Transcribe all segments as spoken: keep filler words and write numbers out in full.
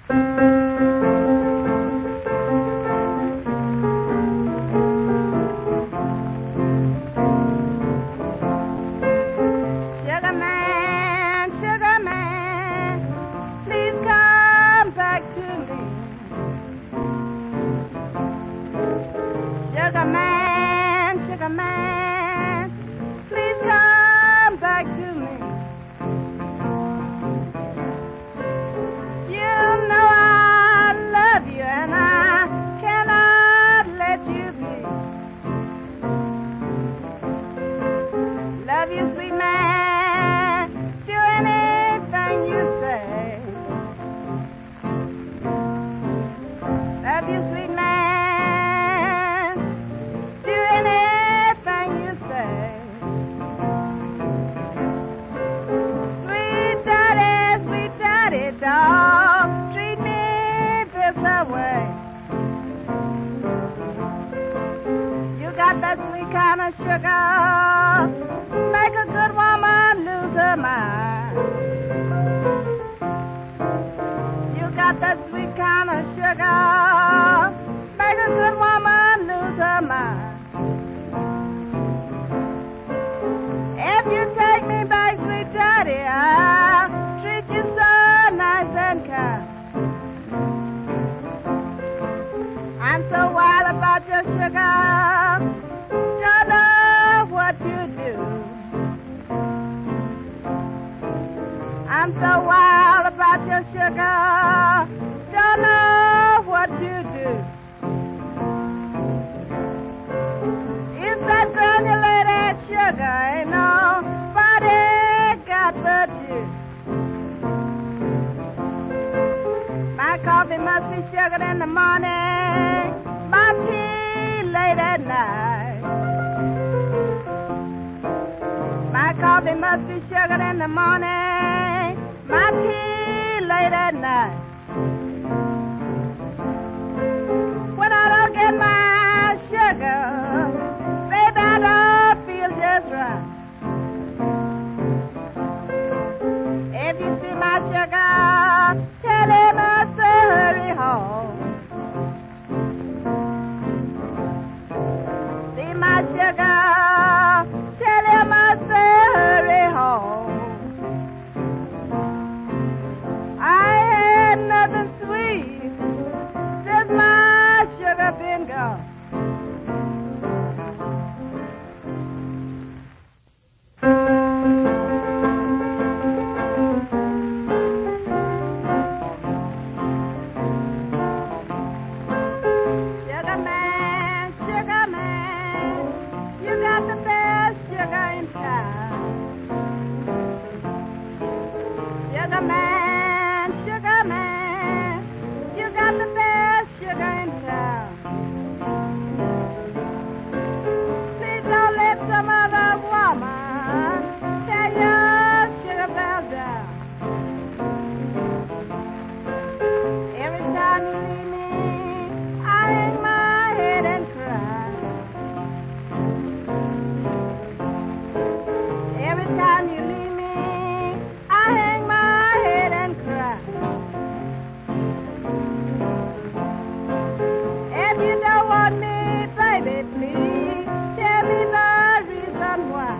Sugar man, sugar man, please come back to me. You know I love you and I cannot let you be. Love you, sweet man, do anything you say. Love you, sweet man. Don't treat me this way. You got that sweet kind of sugar, make a good woman lose her mind. You got that sweet kind of sugar, make a good woman lose her mind. If you take me back, sweet daddy, I'll treat you so nice and kind. I'm so wild about your sugar, don't know what you do. I'm so wild about your sugar, don't know what you do. It's that granulated sugar, ain't nobody got but you. My coffee must be sugared in the morning, my tea late at night. My coffee must be sugared in the morning, my tea late at night. When I don't get my sugar, baby, I don't feel just right. If you see my sugar, tell him I say hurry home. See my sugar, tell him I say hurry home. I had nothing sweet since my sugar been gone. Sugar man, sugar man, you got the best sugar in town. Please don't let some other woman tear your sugar bell down. Every time you leave me, I hang my head and cry. Every time you leave me, I hang my if you don't want me, baby, please tell me the reason why.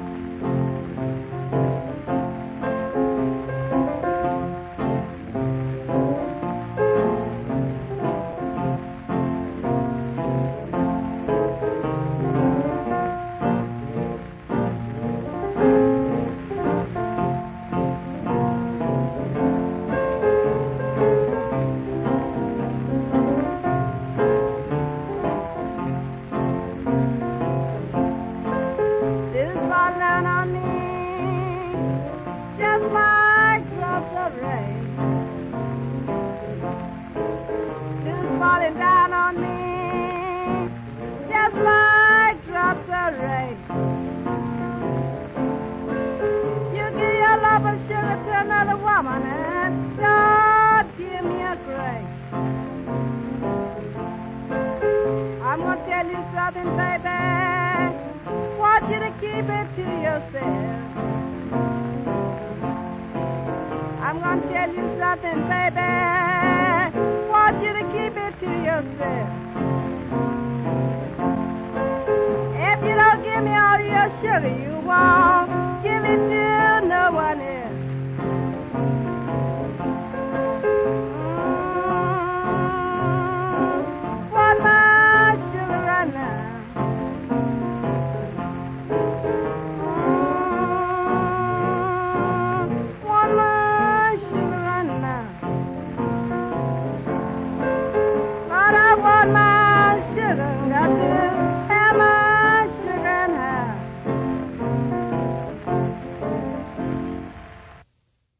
Just like drops of rain, dews falling down on me, just like drops of rain. You give your love and sugar to another woman and don't give me a grain. I'm gonna tell you something, baby, want you to keep it to yourself. I'm gonna tell you something, baby, mercy. If you don't give me all your sugar you want, give it to no one else. Mm, want my sugar right now. Mm, want my sugar right now. But I want my sugar, got to